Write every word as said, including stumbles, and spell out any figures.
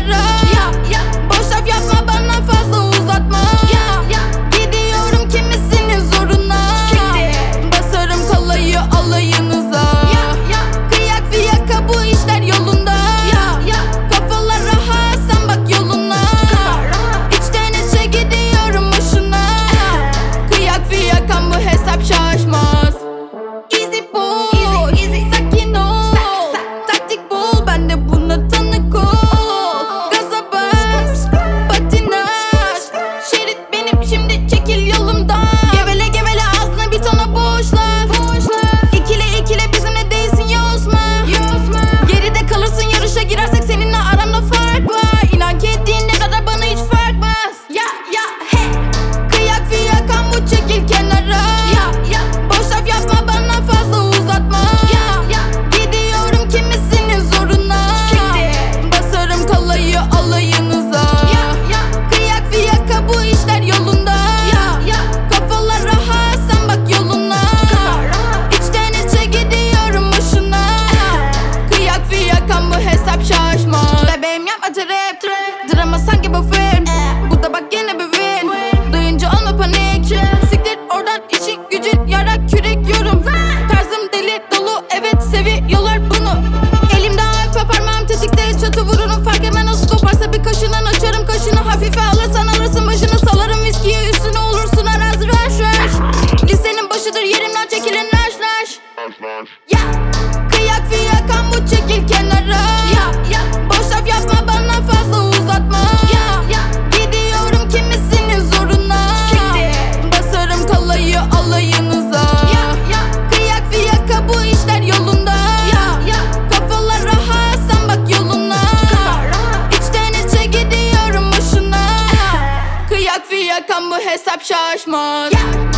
kenara. Ya ya boş laf yapma bana fazla uzatma. Ya ya gidiyorum kimisinin zoruna. Siktir. Basarım kalayı alayınıza. Ya ya kıyak fiyaka bu işler yolunda. Ya ya kafalar rahat sen bak yoluna. İçten içe gidiyorum boşuna. Kıyak fiyakam bu hesap şaşmaz. Easy boy, easy, easy. Sakin ol, sa, sa. Taktik bul, ben de buna tanık ol. Gaza bas, patinaj. Şerit benim şimdi çekil yolumdan. Gevele gevele ağzına bir tane boş laf. İkile ikile bizimle değilsin yosma. Geride kalırsın yarışa girersek seninle aramda fark var. İnan ki ettiğinde kadar bana hiç farkmaz. Ya ya he kıyak fiyakam bu çekil kenara. Ya ya boş laf yapma bana fazla uzatma. Ya ya gidiyorum kimisinin zoruna. Siktir. Basarım kalayı alayınıza. Ya ya kıyak fiyaka bu işler yolunda. Ya ya kafalar rahat sen bak yoluna. İçten içe gidiyorum boşuna. Kıyak fiyakam bu hesap şaşmaz. Bebeğim yapma trap trap. Drama sanki bu film. Bu da bak yine bir win. Duyunca olma panik. Siktir oradan işin gücün yarak kürek yorum. Tarzım deli dolu evet seviyorlar bunu. Elimde alfa parmağım tetikte çatı vururum. Fark hemen nasıl koparsa bir kaşından açarım kaşını. Hafife alırsan alırsın başını salarım viskiye üstüne olursun arazi rush rush. Lisenin başıdır yerimden çekilin rush rush. Ya kıyak fiyakam bu çekil kenara. Ya ya boş laf yapma bana fazla uzatma. Ya ya gidiyorum kimisinin zoruna. Siktir. Basarım kalayı alayınıza. Ya ya kıyak fiyaka bu işler yolunda. Ya ya kafalar rahat sen bak yoluna. İçten içe gidiyorum boşuna. Kıyak fiyakam bu hesap şaşmaz. Ya